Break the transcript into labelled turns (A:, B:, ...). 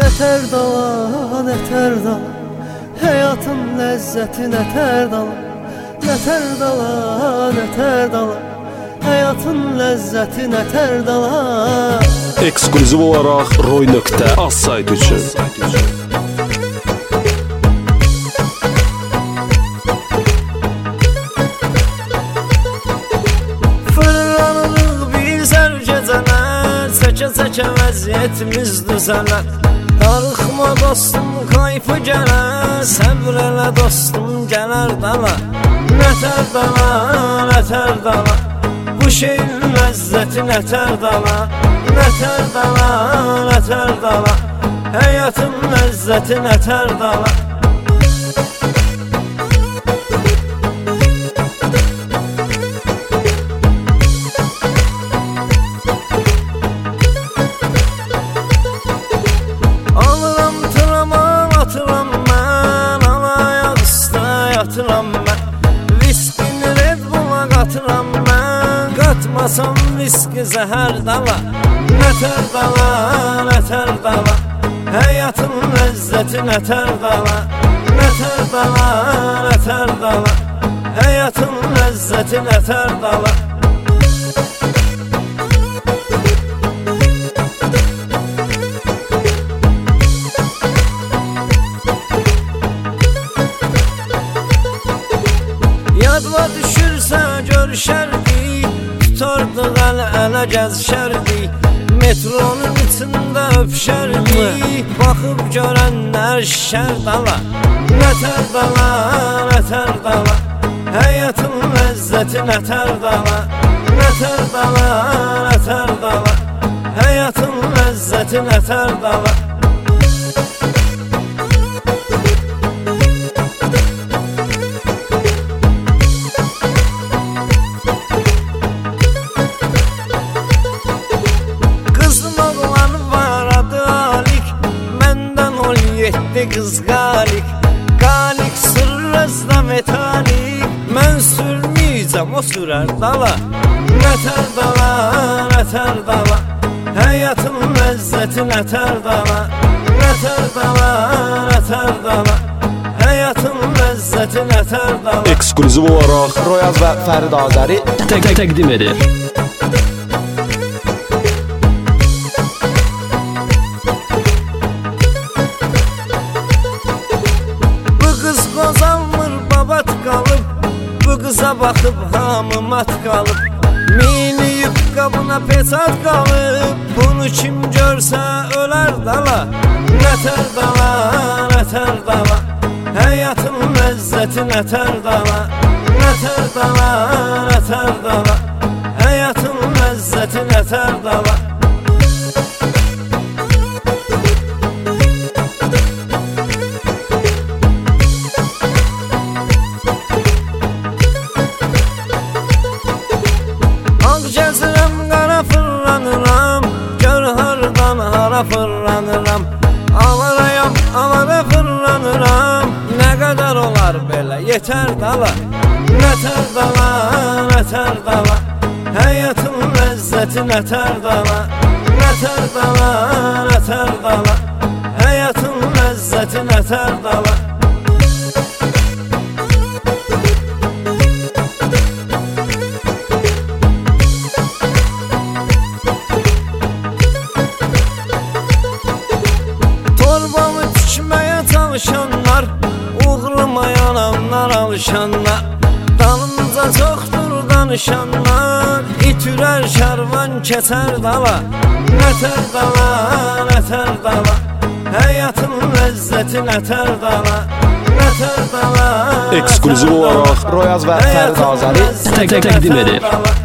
A: Nətər dala, nətər dala, həyatın ləzzəti nətər dala. Nətər dala, nətər dala, həyatın ləzzəti nətər dala.
B: Ekskluziv olaraq Roy.az saytı üçün.
A: Fırlanırıq bizər gecələr, çəkə-çəkə vəziyyətimiz düzələr. Darıxma dostum, kayfı gələr, səbr elə dostum, gələr dala. Nətər dala, nətər dala, bu şeyin ləzzəti nətər dala. Nətər dala, nətər dala, həyatın ləzzəti nətər dala. Alıram tramam, atıram mən, al-ayaq üstə yatıram mən. Viskini Red Bull'a qatıram mən, qatmasam viski zəhər dala. Nətər dala, nətər dala, həyatın ləzzəti nətər dala. Nətər dala, nətər dala, həyatın ləzzəti nətər dala. Yadva düşürsə görüşərdik, tutardıq ələ gəzişərdik. Metronun içində öpüşərdik, baxıb görənlər şişər dala. Nətər dala, nətər dala, həyatın ləzzəti nətər dala. Nətər dala, nətər dala, həyatın ləzzəti nətər dala. Qız qalik, qalik sürrəzdə metalik. Mən sürməyəcəm, o sürər dala. Nətər dala, nətər dala, həyatın ləzzəti nətər dala. Nətər dala, nətər dala, həyatın ləzzəti nətər dala.
B: Ekskluziv olaraq
C: Royaz və Fərid Azəri
B: təqdim edir.
A: Qozanmır babat qalıb, bu qıza baxıb hamı mat qalıb. Miniyib qabına pesat qalıb, bunu kim görsə ölər dala. Nətər dala, nətər dala, həyatın ləzzəti nətər dala. Nətər dala, nətər dala, həyatın ləzzəti nətər dala. Gəzirəm, qara fırlanıram, gör hardan hara fırlanıram. Avarayam, avara fırlanıram, nə qədər olar belə, yetər dala. Nətər dala, nətər dala, həyatın ləzzəti nətər dala. Nətər dala, nətər dala, həyatın ləzzəti nətər dala. Torbamı tikməyə çalışanlar, uğramayan anlar alışanlar. Dalımca çoxdur danışanlar, itürər şərvan keçər dala. Nətər dala, nətər dala, həyatın ləzzəti nətər dala. Nətər dala,
B: Ekskluziv olaraq
C: Royaz və Fərid Azəri
B: təqdim edir.